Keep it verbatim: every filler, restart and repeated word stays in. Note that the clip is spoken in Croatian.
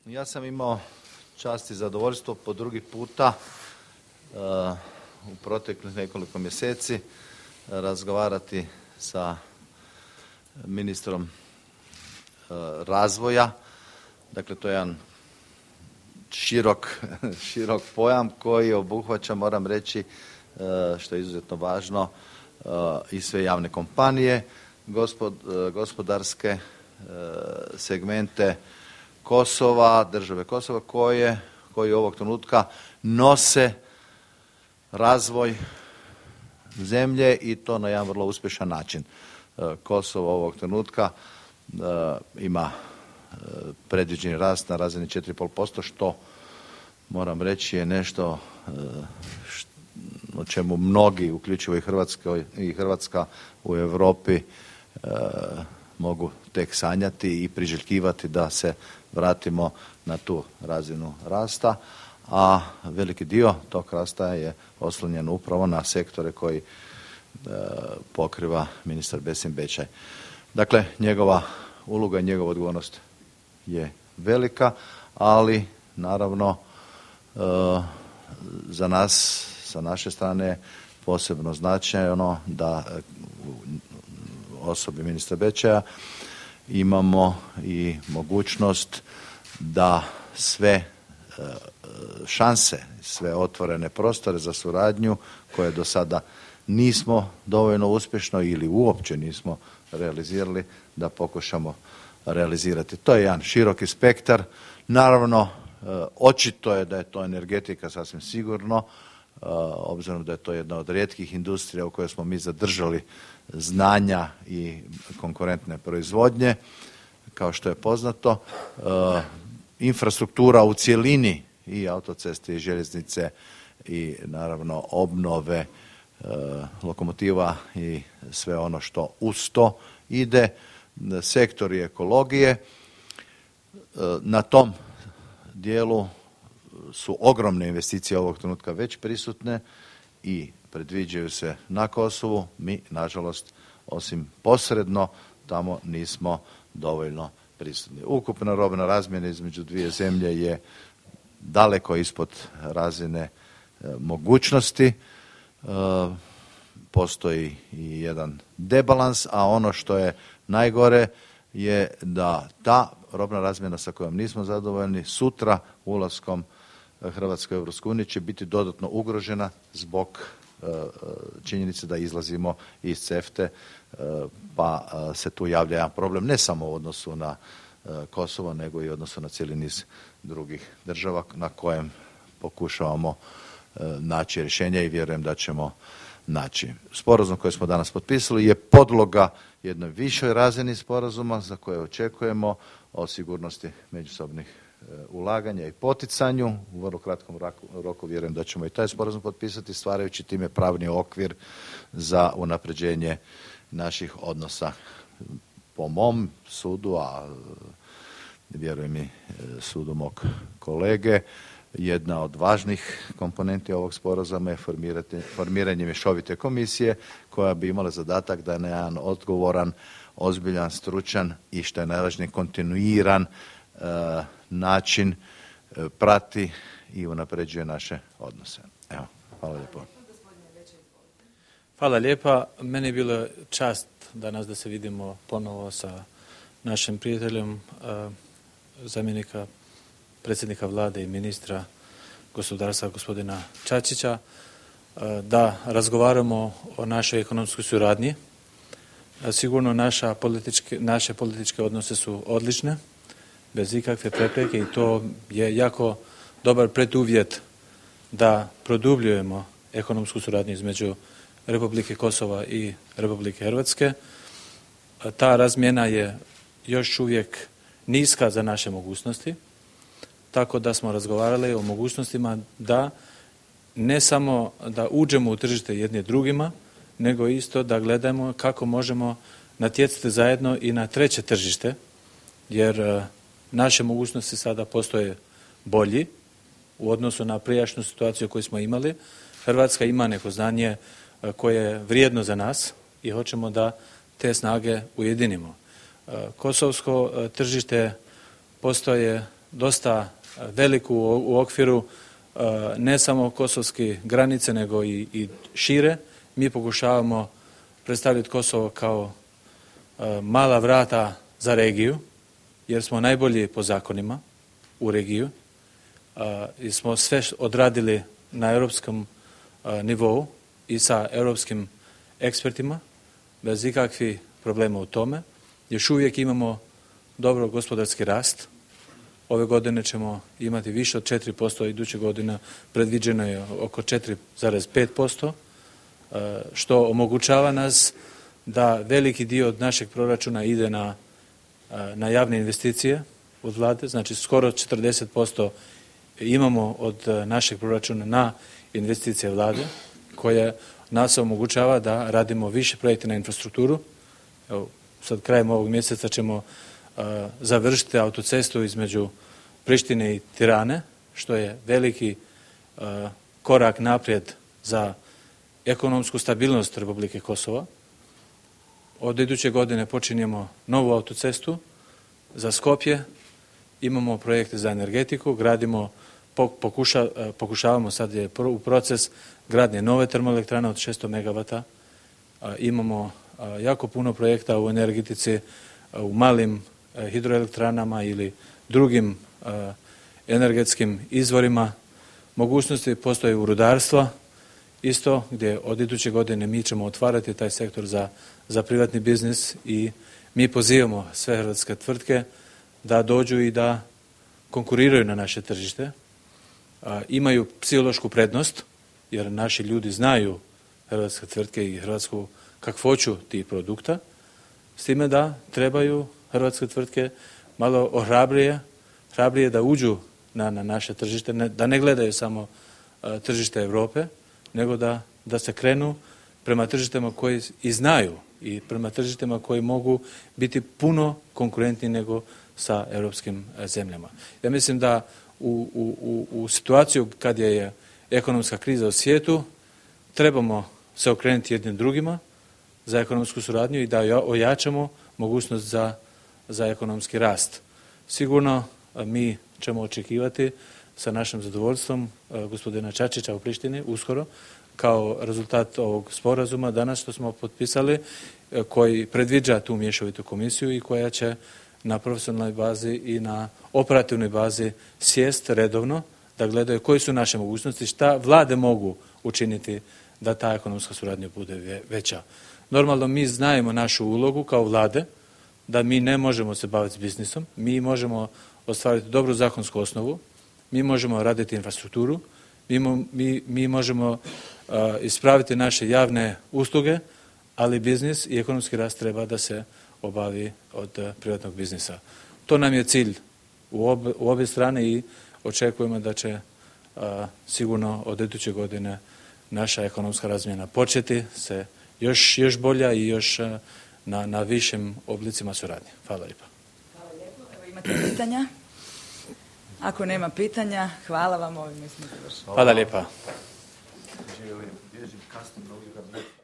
Ja sam imao čast i zadovoljstvo po drugi puta uh, u proteklih nekoliko mjeseci uh, razgovarati sa ministrom uh, razvoja. Dakle, to je jedan širok, širok pojam koji obuhvaća, moram reći, uh, što je izuzetno važno, uh, i sve javne kompanije, gospod, uh, gospodarske uh, segmente Kosova, države Kosova koje, koji ovog trenutka nose razvoj zemlje i to na jedan vrlo uspješan način. Kosovo ovog trenutka uh, ima uh, predviđeni rast na razini četiri zarez pet posto, što moram reći je nešto uh, št, o čemu mnogi, uključivo i Hrvatska, i Hrvatska u Europi, uh, mogu tek sanjati i priželjkivati da se vratimo na tu razinu rasta, a veliki dio tog rasta je oslonjen upravo na sektore koji e, pokriva ministar Besim Bečaj. Dakle, njegova uloga i njegova odgovornost je velika, ali naravno e, za nas, sa naše strane, posebno značajno da u osobi ministra Bečaja imamo i mogućnost da sve šanse, sve otvorene prostore za suradnju koje do sada nismo dovoljno uspješno ili uopće nismo realizirali, da pokušamo realizirati. To je jedan široki spektar. Naravno, očito je da je to energetika sasvim sigurno, obzirom da je to jedna od rijetkih industrija u kojoj smo mi zadržali znanja i konkurentne proizvodnje. Kao što je poznato, infrastruktura u cjelini, i autoceste i željeznice i naravno obnove lokomotiva i sve ono što uz to ide, sektori ekologije. Na tom dijelu su ogromne investicije ovog trenutka već prisutne i predviđaju se na Kosovu. Mi, nažalost, osim posredno, tamo nismo dovoljno prisutni. Ukupna robna razmjena između dvije zemlje je daleko ispod razine e, mogućnosti. E, postoji i jedan debalans, a ono što je najgore je da ta robna razmjena sa kojom nismo zadovoljni sutra ulaskom Hrvatske u Europsku uniju će biti dodatno ugrožena zbog e, činjenice da izlazimo iz CEFTA-e, e, pa e, se tu javlja jedan problem ne samo u odnosu na e, Kosovo, nego i u odnosu na cijeli niz drugih država na kojem pokušavamo e, naći rješenja i vjerujem da ćemo naći. Sporazum koji smo danas potpisali je podloga jednoj višoj razini sporazuma za koje očekujemo o sigurnosti međusobnih ulaganja i poticanju. U vrlo kratkom roku vjerujem da ćemo i taj sporazum potpisati, stvarajući time pravni okvir za unapređenje naših odnosa. Po mom sudu, a vjerujem i sudu mog kolege, jedna od važnih komponenti ovog sporazuma je formiranje mješovite komisije koja bi imala zadatak da na jedan odgovoran, ozbiljan, stručan i što je najvažnije kontinuiran e, način e, prati i unapređuje naše odnose. Evo, hvala lijepo. Hvala lijepa. Meni je bilo čast danas da se vidimo ponovo sa našim prijateljem, e, zamjenika predsjednika vlade i ministra gospodarstva gospodina Čačića, da razgovaramo o našoj ekonomskoj suradnji. Sigurno naša političke, naše političke odnose su odlične, bez ikakve prepreke, i to je jako dobar preduvjet da produbljujemo ekonomsku suradnju između Republike Kosova i Republike Hrvatske. Ta razmjena je još uvijek niska za naše mogućnosti, tako da smo razgovarali o mogućnostima da ne samo da uđemo u tržište jedni drugima, nego isto da gledamo kako možemo natjecati zajedno i na treće tržište, jer naše mogućnosti sada postoje bolji u odnosu na prijašnju situaciju koju smo imali. Hrvatska ima neko znanje koje je vrijedno za nas i hoćemo da te snage ujedinimo. Kosovsko tržište postoje dosta velik u, u okviru uh, ne samo kosovske granice, nego i, i šire. Mi pokušavamo predstaviti Kosovo kao uh, mala vrata za regiju, jer smo najbolji po zakonima u regiju uh, i smo sve odradili na europskom uh, nivou i sa europskim ekspertima, bez ikakvih problema u tome. Još uvijek imamo dobro gospodarski rast. Ove godine ćemo imati više od četiri posto, iduće godine predviđeno je oko četiri zarez pet posto, što omogućava nas da veliki dio od našeg proračuna ide na, na javne investicije od vlade, znači skoro četrdeset posto imamo od našeg proračuna na investicije vlade, koje nas omogućava da radimo više projekte na infrastrukturu. Evo, sad krajem ovog mjeseca ćemo uh, završiti autocestu između Prištine i Tirane, što je veliki uh, korak naprijed za ekonomsku stabilnost Republike Kosova. Od iduće godine počinjemo novu autocestu za Skopje, imamo projekte za energetiku, gradimo, pokuša, uh, pokušavamo, sad je u proces gradnje nove termoelektrane od šesto megavata, uh, imamo jako puno projekta u energetici, u malim hidroelektranama ili drugim energetskim izvorima. Mogućnosti postoje u rudarstva, isto gdje od iduće godine mi ćemo otvarati taj sektor za, za privatni biznis i mi pozivamo sve hrvatske tvrtke da dođu i da konkuriraju na naše tržište. Imaju psihološku prednost, jer naši ljudi znaju hrvatske tvrtke i hrvatsku kakvoću tih produkta, s time da trebaju hrvatske tvrtke malo ohrabrije, hrabrije da uđu na, na naše tržište, ne, da ne gledaju samo a, tržište Europe, nego da, da se krenu prema tržištima koji i znaju i prema tržištima koji mogu biti puno konkurentniji nego sa europskim zemljama. Ja mislim da u, u, u situaciju kad je ekonomska kriza u svijetu, trebamo se okrenuti jednim drugima za ekonomsku suradnju i da ojačamo mogućnost za, za ekonomski rast. Sigurno mi ćemo očekivati sa našim zadovoljstvom gospodina Čačića u Prištini uskoro kao rezultat ovog sporazuma danas što smo potpisali, koji predviđa tu mješovitu komisiju i koja će na profesionalnoj bazi i na operativnoj bazi sjest redovno da gledaju koji su naše mogućnosti, šta vlade mogu učiniti da ta ekonomska suradnja bude veća. Normalno mi znajemo našu ulogu kao vlade, da mi ne možemo se baviti s biznisom, mi možemo ostvariti dobru zakonsku osnovu, mi možemo raditi infrastrukturu, mi, mi, mi možemo uh, ispraviti naše javne usluge, ali biznis i ekonomski rast treba da se obavi od uh, privatnog biznisa. To nam je cilj u, ob, u obje strane i očekujemo da će uh, sigurno od iduće godine naša ekonomska razmjena početi se još, još bolja i još uh, na, na višim oblicima suradnje. Hvala lijepa. Hvala lijepo. Evo imate pitanja? Ako nema pitanja, hvala vam. Ovime smo završili. Hvala lijepa.